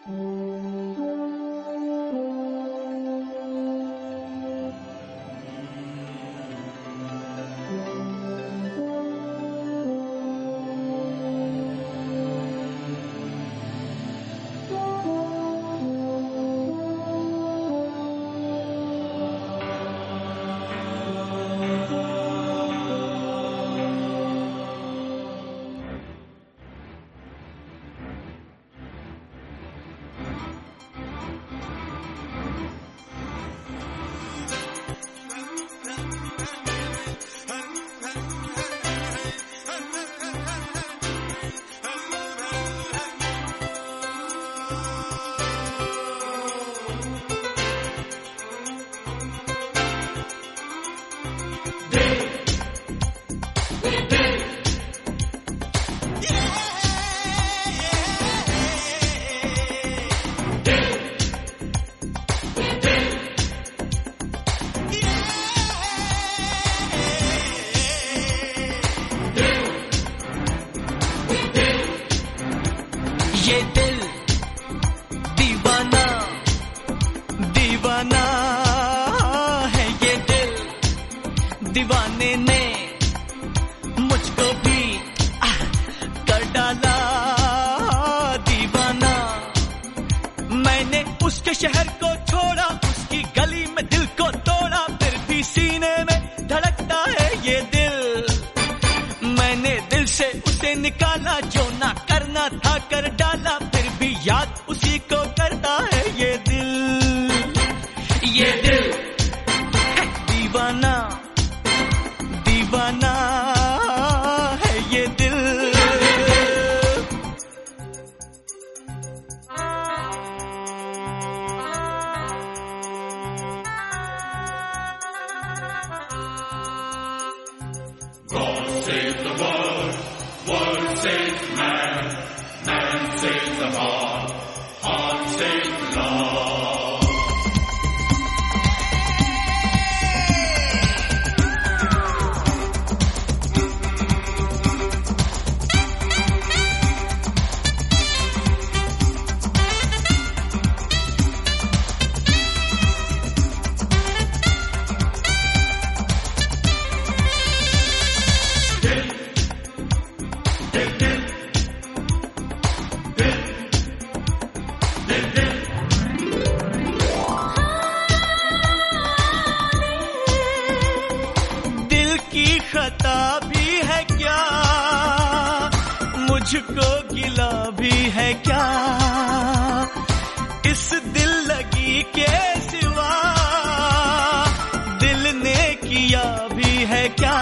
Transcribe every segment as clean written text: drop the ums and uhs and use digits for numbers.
ये दिल दीवाना दीवाना है, ये दिल दीवाने ने मुझको भी कर डाला दीवाना। मैंने उसके शहर को छोड़ा, उसकी गली में दिल को तोड़ा, फिर भी सीने में धड़कता है ये दिल। मैंने दिल से उसे निकाला, जो ना करना था कर डाला, फिर भी याद उसी को करता है ये दिल। ये दिल है दीवाना दीवाना है ये दिल। God save the world, world save man, man save the heart, heart save love. खता भी है क्या, मुझको गिला भी है क्या, इस दिल लगी के सिवा दिल ने किया भी है क्या।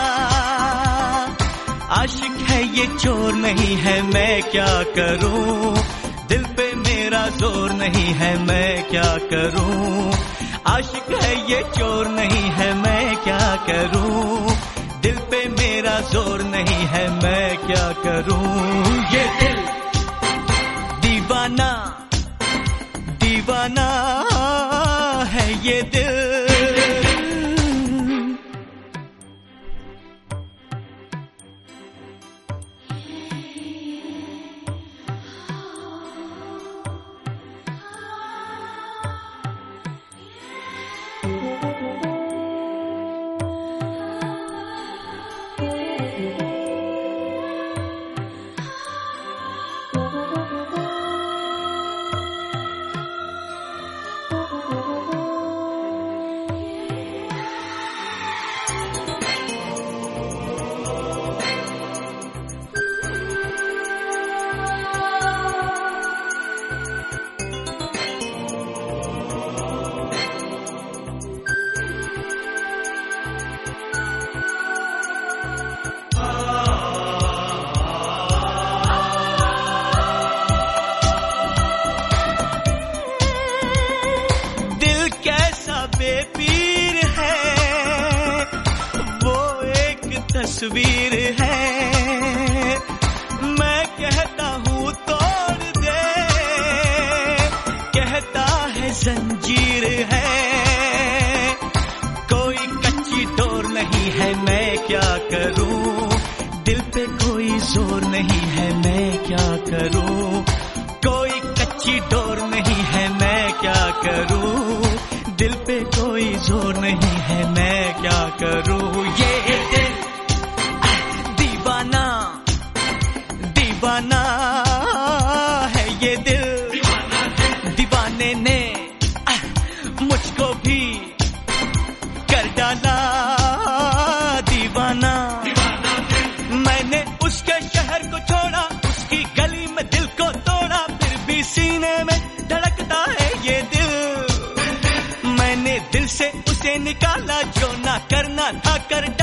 आशिक है ये चोर नहीं है, मैं क्या करूं, दिल पे मेरा जोर नहीं है, मैं क्या करूं। आशिक है ये चोर नहीं है, मैं क्या करूं, दिल पे मेरा जोर नहीं है, मैं क्या करूं। ये दिल दीवाना दीवाना है ये दिल। बेपीर है वो एक तस्वीर है, मैं कहता हूँ तोड़ दे, कहता है जंजीर है। कोई कच्ची डोर नहीं है, मैं क्या करूँ, दिल पे कोई जोर नहीं है, मैं क्या करूँ। कोई खींची डोर नहीं है मैं क्या करूं, दिल पे कोई जोर नहीं है मैं क्या करूं। ये दिल दीवाना दीवाना है, ये दिल दीवाने ने मुझको भी कर डाला दीवाना। मैंने उसके शहर को छोड़ा, उसकी गली में दिल को तोड़ा, फिर भी सीने में धड़कता है ये दिल। मैंने दिल से उसे निकाला, जो ना करना था कर